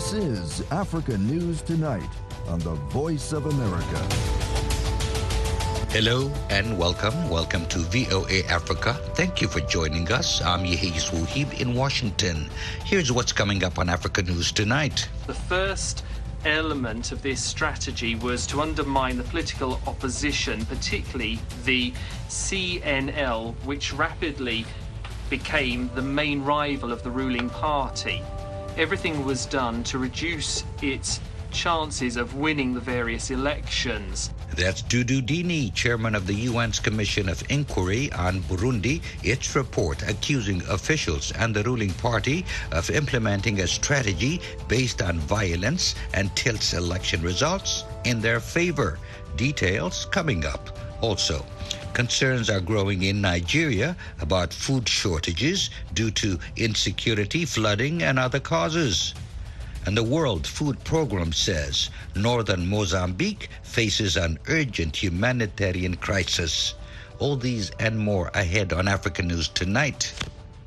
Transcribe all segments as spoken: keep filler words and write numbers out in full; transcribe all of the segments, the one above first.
This is Africa News Tonight on the Voice of America. Hello and welcome. Welcome to V O A Africa. Thank you for joining us. I'm Yehis Wuhib in Washington. Here's what's coming up on Africa News Tonight. The first element of this strategy was to undermine the political opposition, particularly the C N L, which rapidly became the main rival of the ruling party. Everything was done to reduce its chances of winning the various elections. That's Dudu Dini, chairman of the U N's Commission of Inquiry on Burundi, its report accusing officials and the ruling party of implementing a strategy based on violence and tilts election results in their favor. Details coming up. Also, concerns are growing in Nigeria about food shortages due to insecurity, flooding, and other causes. And the World Food Programme says northern Mozambique faces an urgent humanitarian crisis. All these and more ahead on Africa News Tonight.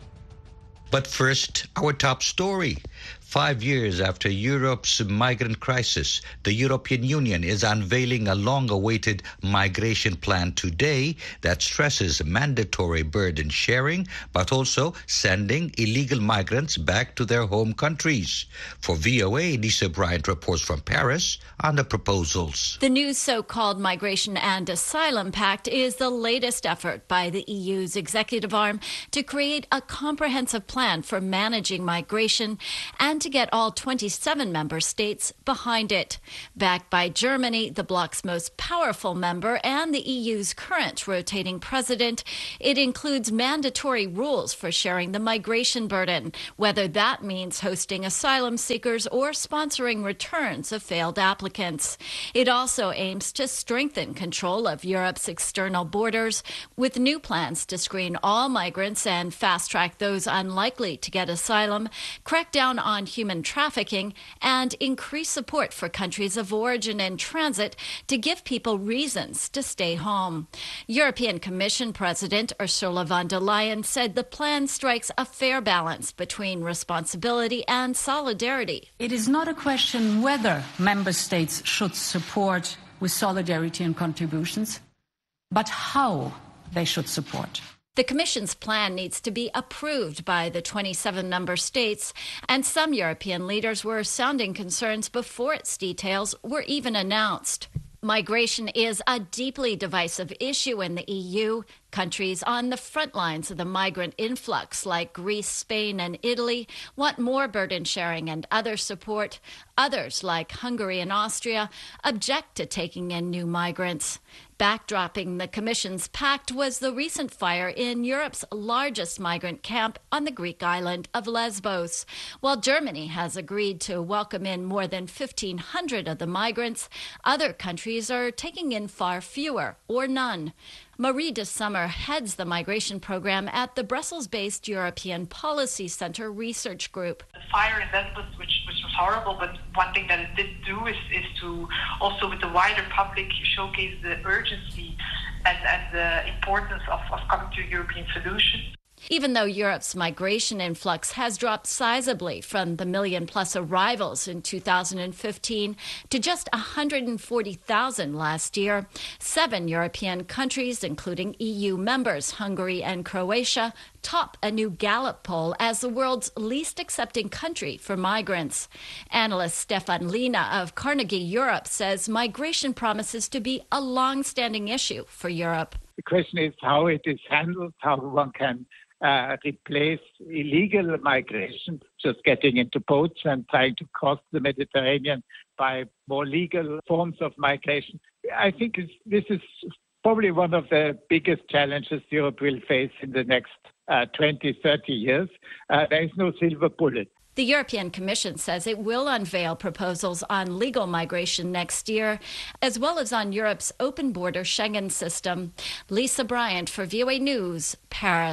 But first, our top story. Five years after Europe's migrant crisis, the European Union is unveiling a long-awaited migration plan today that stresses mandatory burden sharing, but also sending illegal migrants back to their home countries. For V O A, Lisa Bryant reports from Paris on the proposals. The new so-called Migration and Asylum Pact is the latest effort by the E U's executive arm to create a comprehensive plan for managing migration and to get all twenty-seven member states behind it. Backed by Germany, the bloc's most powerful member and the E U's current rotating president, it includes mandatory rules for sharing the migration burden, whether that means hosting asylum seekers or sponsoring returns of failed applicants. It also aims to strengthen control of Europe's external borders, with new plans to screen all migrants and fast-track those unlikely to get asylum, crack down on human trafficking, and increase support for countries of origin and transit to give people reasons to stay home. European Commission President Ursula von der Leyen said the plan strikes a fair balance between responsibility and solidarity. It is not a question whether member states should support with solidarity and contributions, but how they should support. The Commission's plan needs to be approved by the twenty-seven member states, and some European leaders were sounding concerns before its details were even announced. Migration is a deeply divisive issue in the E U. Countries on the front lines of the migrant influx, like Greece, Spain, and Italy, want more burden sharing and other support. Others, like Hungary and Austria, object to taking in new migrants. Backdropping the Commission's pact was the recent fire in Europe's largest migrant camp on the Greek island of Lesbos. While Germany has agreed to welcome in more than fifteen hundred of the migrants, other countries are taking in far fewer or none. Marie de Summer heads the migration program at the Brussels-based European Policy Center Research Group. The fire in Lesbos, which, which was horrible, but one thing that it did do is, is to also with the wider public showcase the urgency and, and the importance of, of coming to a European solution. Even though Europe's migration influx has dropped sizably from the million-plus arrivals in two thousand fifteen to just one hundred forty thousand last year, seven European countries, including E U members Hungary and Croatia, top a new Gallup poll as the world's least accepting country for migrants. Analyst Stefan Lina of Carnegie Europe says migration promises to be a long-standing issue for Europe. The question is how it is handled, how one can Uh, replace illegal migration, just getting into boats and trying to cross the Mediterranean by more legal forms of migration. I think it's, this is probably one of the biggest challenges Europe will face in the next uh, twenty, thirty years. Uh, there is no silver bullet. The European Commission says it will unveil proposals on legal migration next year, as well as on Europe's open border Schengen system. Lisa Bryant for V O A News, Paris.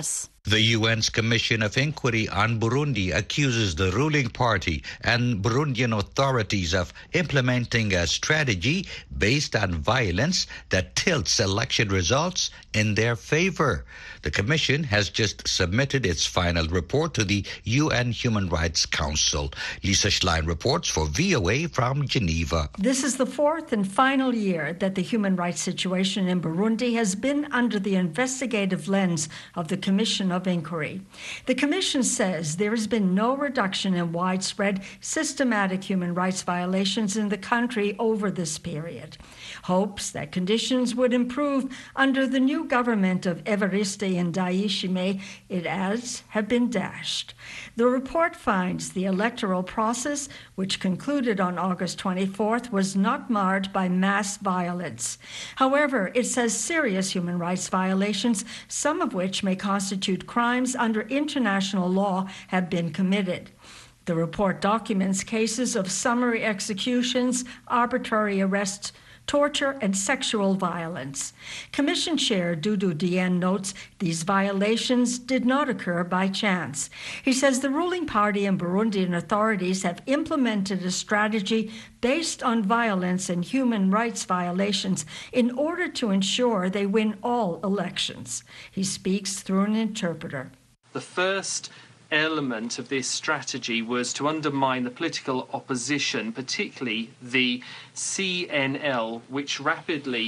The U N's Commission of Inquiry on Burundi accuses the ruling party and Burundian authorities of implementing a strategy based on violence that tilts election results in their favor. The Commission has just submitted its final report to the U N Human Rights Council. Lisa Schlein reports for V O A from Geneva. This is the fourth and final year that the human rights situation in Burundi has been under the investigative lens of the Commission of Inquiry. The Commission says there has been no reduction in widespread, systematic human rights violations in the country over this period. Hopes that conditions would improve under the new government of Evariste Ndayishimiye, it adds, have been dashed. The report finds the electoral process, which concluded on August twenty-fourth, was not marred by mass violence. However, it says serious human rights violations, some of which may constitute crimes under international law, have been committed. The report documents cases of summary executions, arbitrary arrests, torture, and sexual violence. Commission Chair Dudu Dieng notes these violations did not occur by chance. He says the ruling party and Burundian authorities have implemented a strategy based on violence and human rights violations in order to ensure they win all elections. He speaks through an interpreter. The first element of this strategy was to undermine the political opposition, particularly the C N L, which rapidly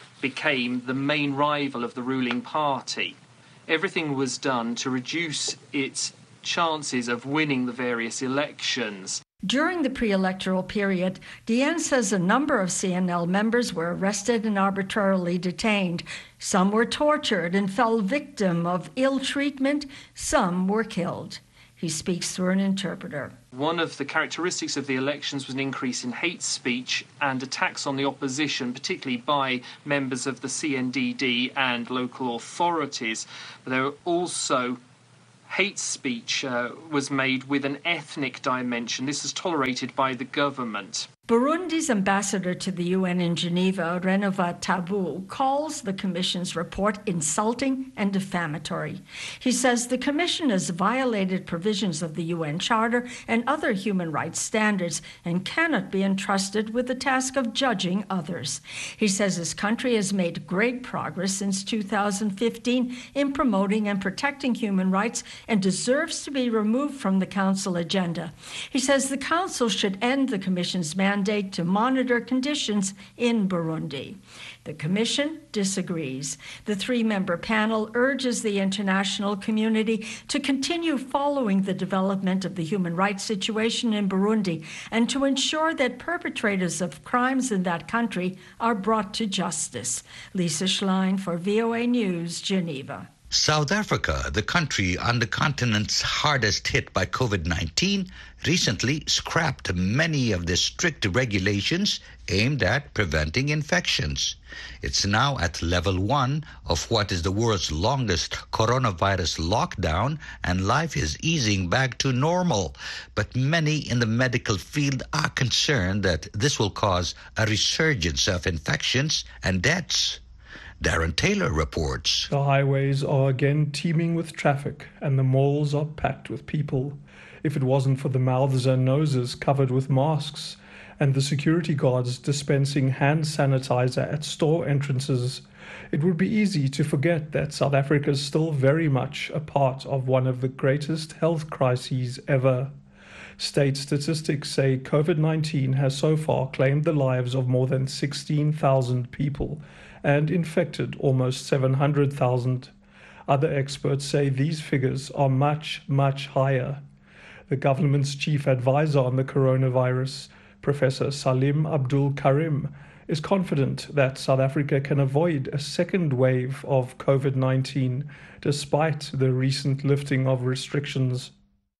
became the main rival of the ruling party. Everything was done to reduce its chances of winning the various elections. During the pre-electoral period, Dieng says a number of C N L members were arrested and arbitrarily detained. Some were tortured and fell victim of ill treatment. Some were killed. He speaks through an interpreter. One of the characteristics of the elections was an increase in hate speech and attacks on the opposition, particularly by members of the C N D D and local authorities. But there were also hate speech uh, was made with an ethnic dimension. This is tolerated by the government. Burundi's ambassador to the U N in Geneva, Renova Tabu, calls the Commission's report insulting and defamatory. He says the Commission has violated provisions of the U N Charter and other human rights standards and cannot be entrusted with the task of judging others. He says his country has made great progress since two thousand fifteen in promoting and protecting human rights and deserves to be removed from the Council agenda. He says the Council should end the Commission's mandate to monitor conditions in Burundi. The Commission disagrees. The three-member panel urges the international community to continue following the development of the human rights situation in Burundi and to ensure that perpetrators of crimes in that country are brought to justice. Lisa Schlein for V O A News, Geneva. South Africa, the country on the continent's hardest hit by COVID nineteen, recently scrapped many of the strict regulations aimed at preventing infections. It's now at level one of what is the world's longest coronavirus lockdown, and life is easing back to normal. But many in the medical field are concerned that this will cause a resurgence of infections and deaths. Darren Taylor reports. The highways are again teeming with traffic and the malls are packed with people. If it wasn't for the mouths and noses covered with masks and the security guards dispensing hand sanitizer at store entrances, it would be easy to forget that South Africa is still very much a part of one of the greatest health crises ever. State statistics say COVID nineteen has so far claimed the lives of more than sixteen thousand people and infected almost seven hundred thousand. Other experts say these figures are much, much higher. The government's chief advisor on the coronavirus, Professor Salim Abdul Karim, is confident that South Africa can avoid a second wave of COVID nineteen despite the recent lifting of restrictions.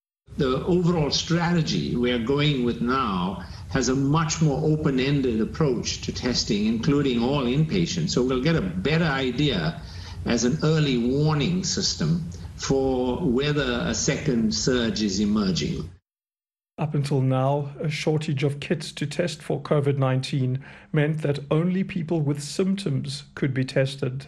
The overall strategy we are going with now has a much more open-ended approach to testing, including all inpatients. So we'll get a better idea as an early warning system for whether a second surge is emerging. Up until now, a shortage of kits to test for COVID nineteen meant that only people with symptoms could be tested.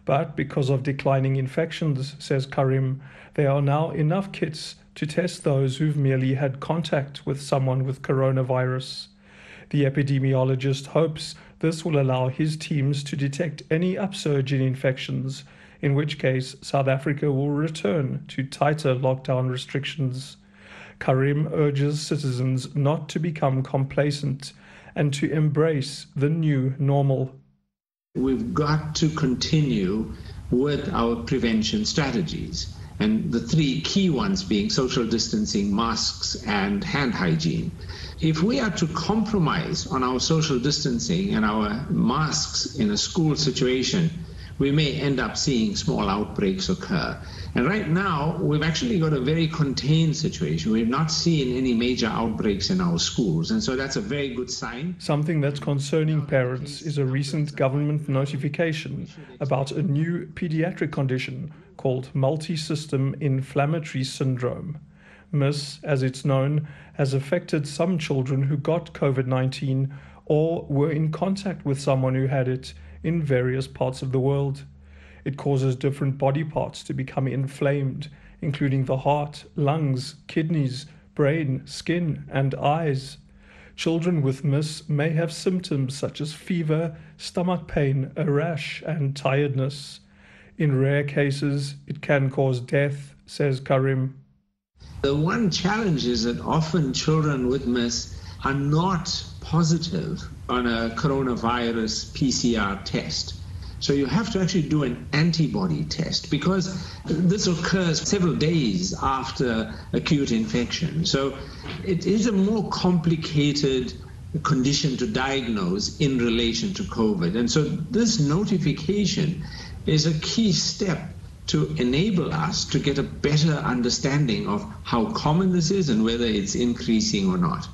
But because of declining infections, says Karim, there are now enough kits to test those who've merely had contact with someone with coronavirus. The epidemiologist hopes this will allow his teams to detect any upsurge in infections, in which case South Africa will return to tighter lockdown restrictions. Karim urges citizens not to become complacent and to embrace the new normal. We've got to continue with our prevention strategies, and the three key ones being social distancing, masks, and hand hygiene. If we are to compromise on our social distancing and our masks in a school situation, we may end up seeing small outbreaks occur. And right now, we've actually got a very contained situation. We've not seen any major outbreaks in our schools, and so that's a very good sign. Something that's concerning parents is a recent government notification about a new pediatric condition called multi-system inflammatory syndrome. M I S, as it's known, has affected some children who got COVID nineteen or were in contact with someone who had it in various parts of the world. It causes different body parts to become inflamed, including the heart, lungs, kidneys, brain, skin, and eyes. Children with M I S may have symptoms such as fever, stomach pain, a rash, and tiredness. In rare cases, it can cause death, says Karim. The one challenge is that often children with M I S are not positive on a coronavirus P C R test. So you have to actually do an antibody test because this occurs several days after acute infection. So it is a more complicated condition to diagnose in relation to COVID. And so this notification is a key step to enable us to get a better understanding of how common this is and whether it's increasing or not.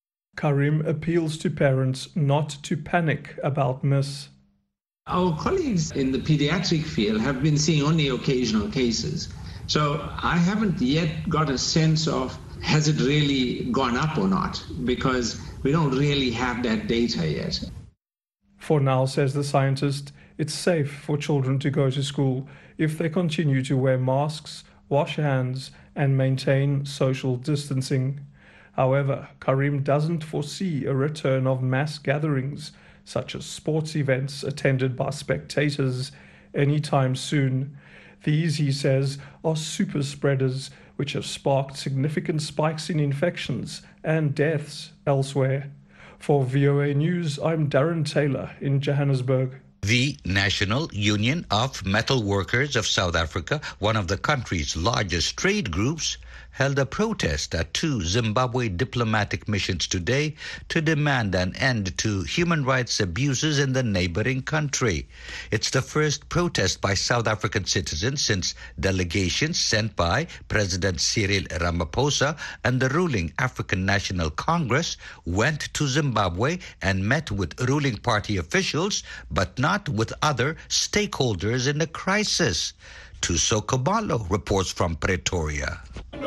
Karim appeals to parents not to panic about M I S. Our colleagues in the pediatric field have been seeing only occasional cases. So I haven't yet got a sense of has it really gone up or not, because we don't really have that data yet. For now, says the scientist, it's safe for children to go to school if they continue to wear masks, wash hands, and maintain social distancing. However, Karim doesn't foresee a return of mass gatherings, such as sports events attended by spectators, anytime soon. These, he says, are super spreaders, which have sparked significant spikes in infections and deaths elsewhere. For V O A News, I'm Darren Taylor in Johannesburg. The National Union of Metal Workers of South Africa, one of the country's largest trade groups, held a protest at two Zimbabwe diplomatic missions today to demand an end to human rights abuses in the neighboring country. It's the first protest by South African citizens since delegations sent by President Cyril Ramaphosa and the ruling African National Congress went to Zimbabwe and met with ruling party officials, but not with other stakeholders in the crisis. Tuso Kabalo reports from Pretoria.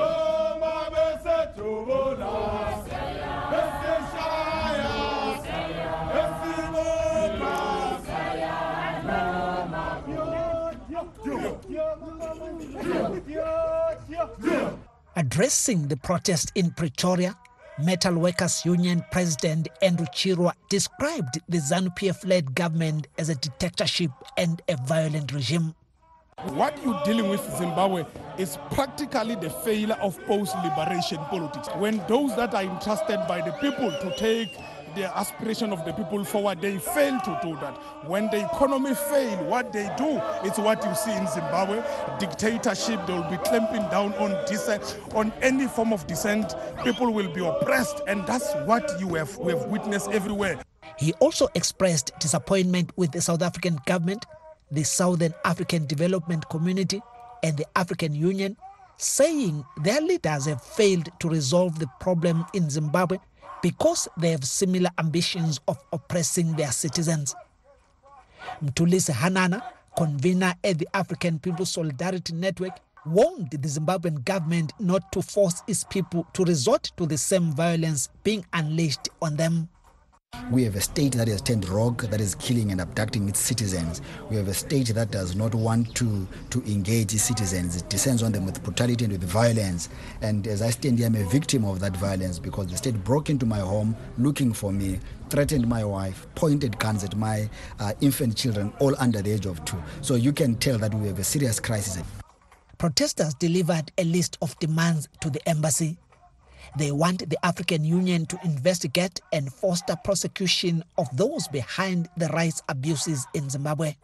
Addressing the protest in Pretoria, Metal Workers Union President Andrew Chirwa described the ZANU-P F-led government as a dictatorship and a violent regime. What you're dealing with in Zimbabwe is practically the failure of post-liberation politics. When those that are entrusted by the people to take the aspiration of the people forward, they fail to do that. When the economy fail, what they do is what you see in Zimbabwe, dictatorship. They will be clamping down on dissent, on any form of dissent. People will be oppressed, and that's what you have, we have witnessed everywhere. He also expressed disappointment with the South African government, the Southern African Development Community, and the African Union, saying their leaders have failed to resolve the problem in Zimbabwe because they have similar ambitions of oppressing their citizens. Mthulisi Hanana, convener at the African People's Solidarity Network, warned the Zimbabwean government not to force its people to resort to the same violence being unleashed on them. We have a state that has turned rogue, that is killing and abducting its citizens. We have a state that does not want to, to engage its citizens. It descends on them with brutality and with violence. And as I stand here, I'm a victim of that violence because the state broke into my home looking for me, threatened my wife, pointed guns at my uh, infant children, all under the age of two. So you can tell that we have a serious crisis. Protesters delivered a list of demands to the embassy. They want the African Union to investigate and foster prosecution of those behind the rights abuses in Zimbabwe.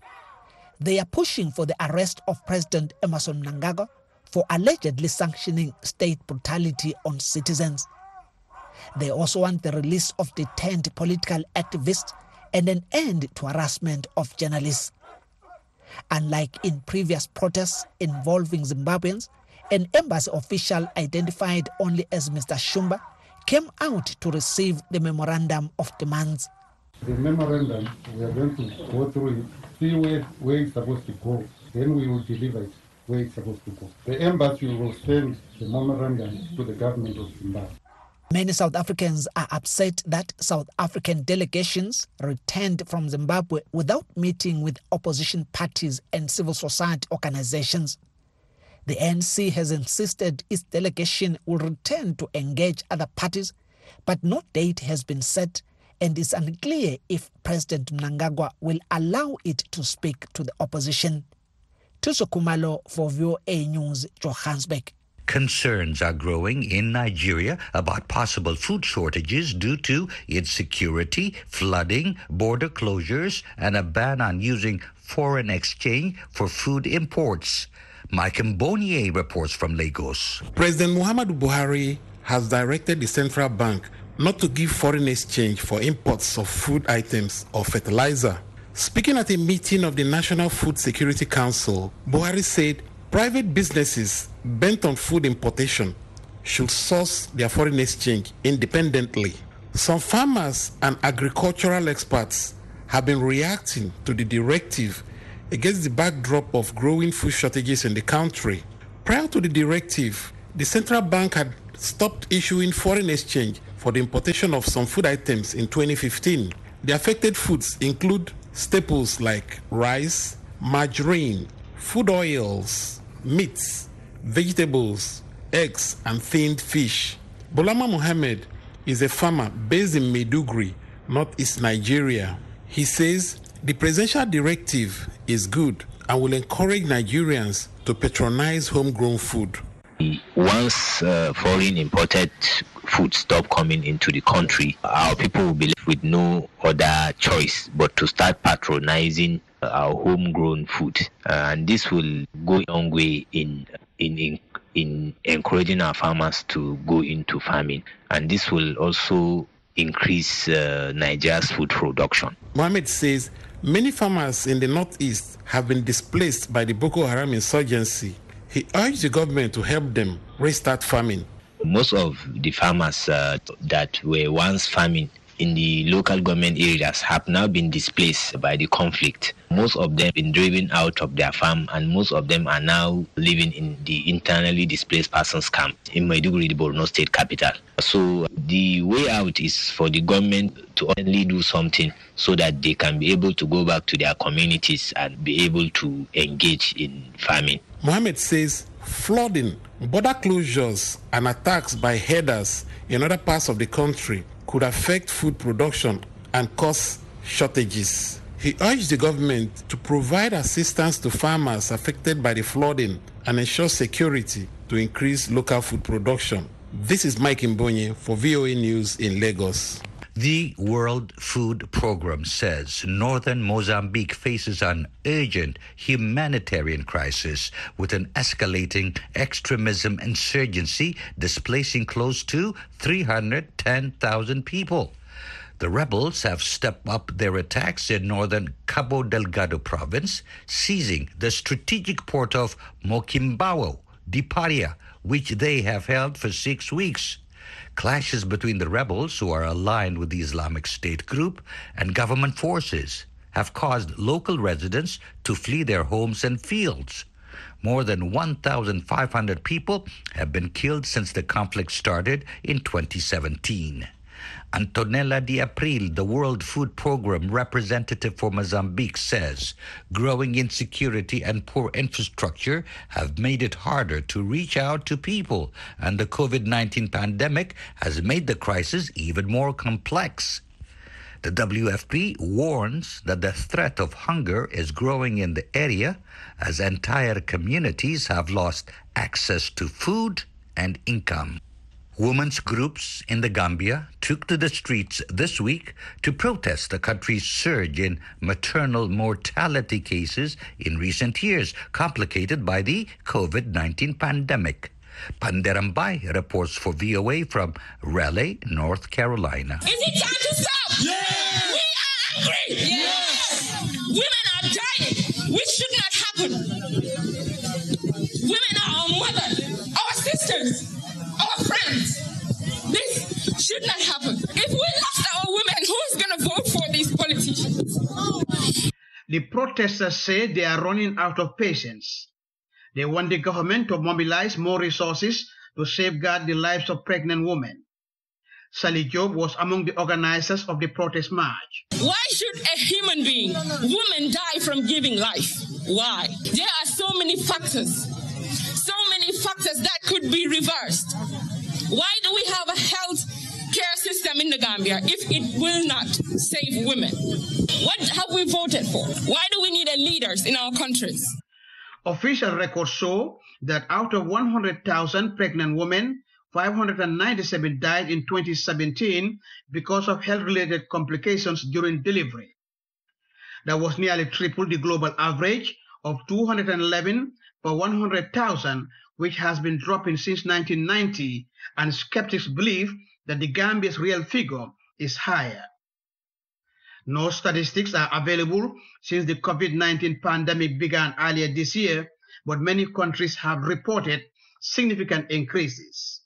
They are pushing for the arrest of President Emmerson Mnangagwa for allegedly sanctioning state brutality on citizens. They also want the release of detained political activists and an end to harassment of journalists. Unlike in previous protests involving Zimbabweans, an embassy official identified only as Mister Shumba came out to receive the memorandum of demands. The memorandum, we are going to go through it, see where, where it's supposed to go, then we will deliver it where it's supposed to go. The embassy will send the memorandum to the government of Zimbabwe. Many South Africans are upset that South African delegations returned from Zimbabwe without meeting with opposition parties and civil society organizations. The A N C has insisted its delegation will return to engage other parties, but no date has been set, and it's unclear if President Mnangagwa will allow it to speak to the opposition. Thuso Khumalo for V O A News, Johannesburg. Concerns are growing in Nigeria about possible food shortages due to insecurity, flooding, border closures, and a ban on using foreign exchange for food imports. Mike Mbonier reports from Lagos. President Muhammadu Buhari has directed the central bank not to give foreign exchange for imports of food items or fertilizer. Speaking at a meeting of the National Food Security Council, Buhari said private businesses bent on food importation should source their foreign exchange independently. Some farmers and agricultural experts have been reacting to the directive against the backdrop of growing food shortages in the country. Prior to the directive, the central bank had stopped issuing foreign exchange for the importation of some food items in twenty fifteen. The affected foods include staples like rice, margarine, food oils, meats, vegetables, eggs, and tinned fish. Bolama Mohammed is a farmer based in Maiduguri, northeast Nigeria. He says the presidential directive is good and will encourage Nigerians to patronize homegrown food. Once uh, foreign imported food stop coming into the country, our people will be left with no other choice but to start patronizing our homegrown food. Uh, and this will go a long way in, in, in, in encouraging our farmers to go into farming. And this will also increase uh, Nigeria's food production. Mohammed says many farmers in the northeast have been displaced by the Boko Haram insurgency. He urged the government to help them restart farming. Most of the farmers uh, that were once farming in the local government areas have now been displaced by the conflict. Most of them have been driven out of their farm, and most of them are now living in the internally displaced persons camp in Maiduguri, the Borno state capital. So the way out is for the government to only do something so that they can be able to go back to their communities and be able to engage in farming. Mohammed says flooding, border closures, and attacks by herders in other parts of the country could affect food production and cause shortages. He urged the government to provide assistance to farmers affected by the flooding and ensure security to increase local food production. This is Mike Mbonye for V O A News in Lagos. The World Food Programme says northern Mozambique faces an urgent humanitarian crisis with an escalating extremism insurgency displacing close to three hundred ten thousand people. The rebels have stepped up their attacks in northern Cabo Delgado province, seizing the strategic port of Moquimbaio de Paria, which they have held for six weeks. Clashes between the rebels, who are aligned with the Islamic State group, and government forces have caused local residents to flee their homes and fields. More than one thousand five hundred people have been killed since the conflict started in twenty seventeen. Antonella Di April, the World Food Programme representative for Mozambique, says growing insecurity and poor infrastructure have made it harder to reach out to people, and the COVID nineteen pandemic has made the crisis even more complex. The W F P warns that the threat of hunger is growing in the area as entire communities have lost access to food and income. Women's groups in the Gambia took to the streets this week to protest the country's surge in maternal mortality cases in recent years, complicated by the COVID nineteen pandemic. Panderambai reports for V O A from Raleigh, North Carolina. Is it time to stop? Yeah. We are angry. Yes. Women are dying, which should not happen. Women are our mother, our sisters, our friends. This should not happen. If we lost our women, who is going to vote for these politicians? The protesters say they are running out of patience. They want the government to mobilize more resources to safeguard the lives of pregnant women. Sally Job was among the organizers of the protest march. Why should a human being, woman, die from giving life? Why? There are so many factors, so many factors that could be reversed. Why do we have a health care system in the Gambia if it will not save women? What have we voted for? Why do we need leaders in our countries? Official records show that out of one hundred thousand pregnant women, five hundred ninety-seven died in twenty seventeen because of health-related complications during delivery. That was nearly triple the global average of two hundred eleven per one hundred thousand, which has been dropping since nineteen ninety, and skeptics believe that the Gambia's real figure is higher. No statistics are available since the COVID nineteen pandemic began earlier this year, but many countries have reported significant increases.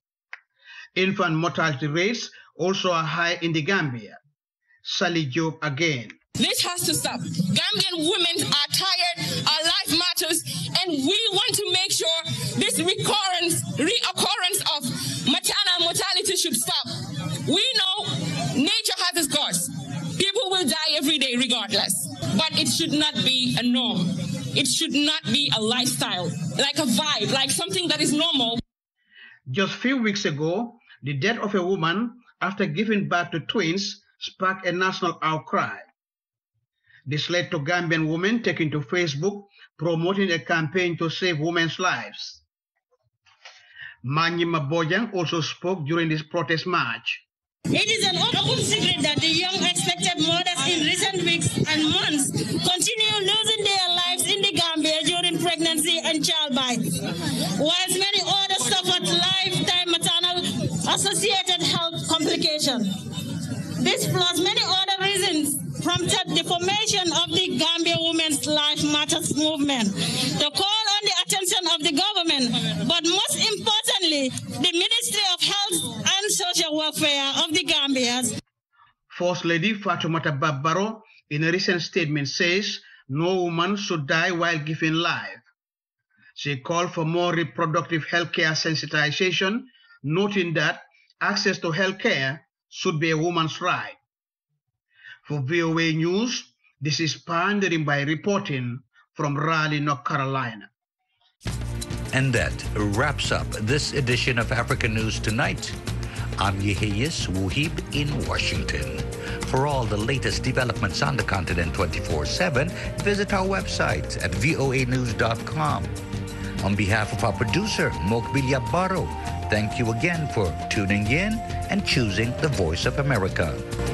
Infant mortality rates also are high in the Gambia. Sally Job again. This has to stop. Gambian women are tired, our life matters, and we want to make sure this recurrence, reoccurrence of maternal mortality should stop. We know nature has its course. People will die every day regardless, but it should not be a norm. It should not be a lifestyle, like a vibe, like something that is normal. Just a few weeks ago, the death of a woman after giving birth to twins sparked a national outcry. This led to Gambian women taking to Facebook, promoting a campaign to save women's lives. Manyima Bojang also spoke during this protest march. It is an open secret that the young expected mothers in recent weeks and months continue losing their lives in the Gambia during pregnancy and childbirth, whilst many others suffered lifetime maternal associated health complications. This plus many other reasons prompted the formation of the Gambia Women's Life Matters movement to call on the attention of the government, but most importantly, the Ministry of Health and Social Welfare of the Gambia. First Lady Fatoumata Babbaro, in a recent statement, says no woman should die while giving life. She called for more reproductive health care sensitization, noting that access to health care should be a woman's right. For V O A News, this is Pandering by reporting from Raleigh, North Carolina. And that wraps up this edition of African News Tonight. I'm Yeheyes Wuhib in Washington. For all the latest developments on the continent twenty-four seven, visit our website at voa news dot com. On behalf of our producer, Mokbilia Baro, thank you again for tuning in and choosing the Voice of America.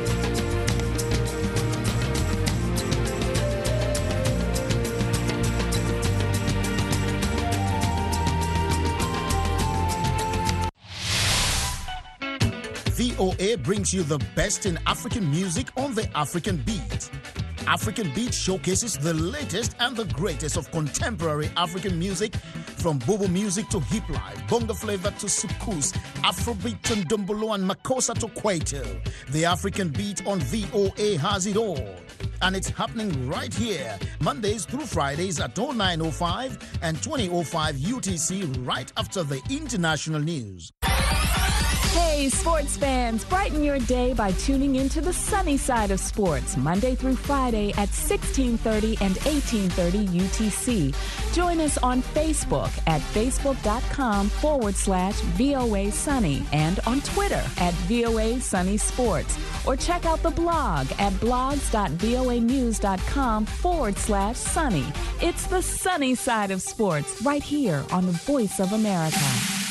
V O A brings you the best in African music on the African Beat. African Beat showcases the latest and the greatest of contemporary African music, from Bobo music to hip life, bongo flavor to soukous, Afrobeat and Dumbolo and Makossa to Kwaito. The African Beat on V O A has it all. And it's happening right here, Mondays through Fridays at oh nine oh five and twenty oh five U T C, right after the international news. Hey, sports fans, brighten your day by tuning into the sunny side of sports, Monday through Friday at sixteen thirty and eighteen thirty U T C. Join us on Facebook at facebook.com forward slash VOA Sunny and on Twitter at VOA Sunny Sports. Or check out the blog at blogs.voanews.com forward slash sunny. It's the sunny side of sports right here on the Voice of America.